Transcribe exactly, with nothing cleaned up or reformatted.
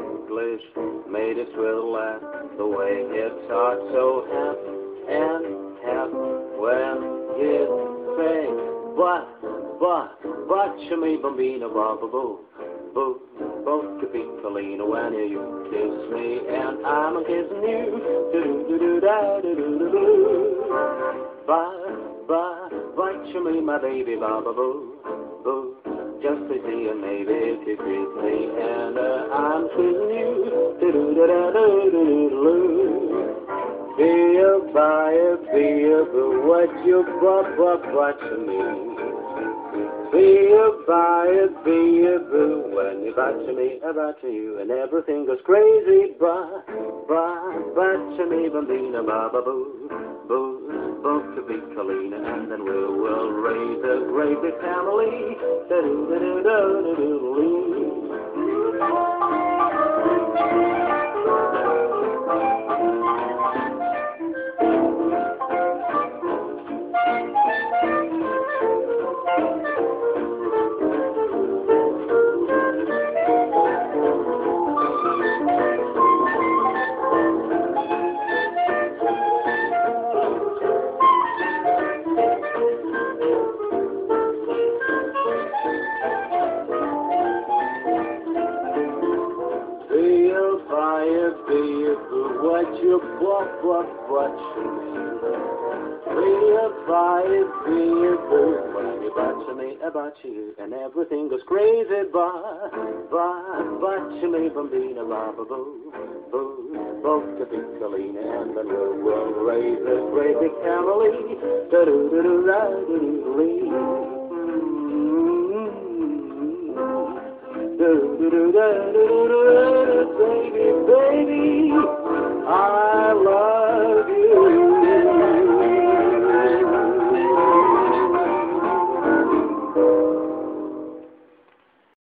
English made it will laugh the way he talked so half and half when he say, but, but, but you me bambino baba boo, boo, both could be Colina when you kiss me and I'm kissing you, do-do-do-do-da-do-do-do-do, but, but, but you me my baby baba boo, boo. Just to see you, maybe if you kiss me, and uh, I'm kissing you. Do-do-do-do-do-do-do-do. Be a buyer, be a boo, what you butt, butt, butt to me. Be a buyer, be a boo, when you butt to me, I butt to you, and everything goes crazy, but, but, but to me, bambina, ba-ba, boo, boo. Both to be Colina, and then we will raise a great big family. What you walk, what, what you mean? Be a fire, be a boo, when you back to me, about you, and everything goes crazy, but, but, but to me, bambina, baba, boo, boo, both to be Colina, and then we will raise a great big family, da-do-do-do-da-do-do-do-lee, do-do-do-da-do-do-do.